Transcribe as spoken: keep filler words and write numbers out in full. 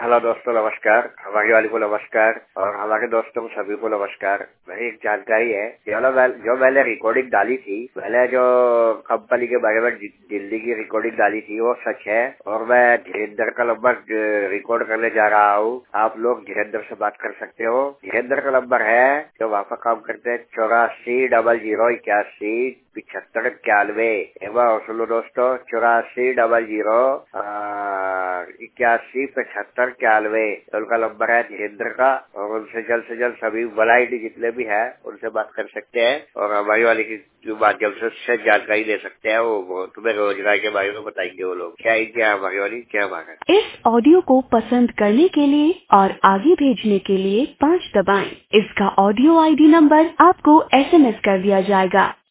Hello दोस्तों, नमस्कार। हमारी वाली को नमस्कार और हमारे दोस्तों को सभी को नमस्कार। मेरी एक जानकारी है, जो मैंने रिकॉर्डिंग डाली थी, मैंने जो कंपनी के बारे में दिल्ली की रिकॉर्डिंग डाली थी वो सच है और मैं धीरेन्द्र का नंबर रिकॉर्ड करने जा रहा हूँ। आप लोग धीरेन्द्र से बात कर सकते हो। धीरेन्द्र का नंबर है जो वहाँ पर काम करते हैं, चौरासी डबल जीरो इक्यासी पिछहत्तर इक्यानवे। एक बार सुनो दोस्तों, चौरासी डबल जीरो इक्यासी पचहत्तर इक्यानवे उनका नंबर है धीरेन्द्र का। और उनसे जल्द से जल्द सभी वैरायटी जितने भी है उनसे बात कर सकते हैं और हमारी वाले की जो माध्यम से जानकारी ले सकते हैं। वो तुम्हें रोजगार के बारे में बताएंगे वो लोग। क्या क्या हमारी वाली क्या भारत। इस ऑडियो को पसंद करने के लिए और आगे भेजने के लिए पाँच दबाएं। इसका ऑडियो आई डी नंबर आपको एस एम एस कर दिया जाएगा।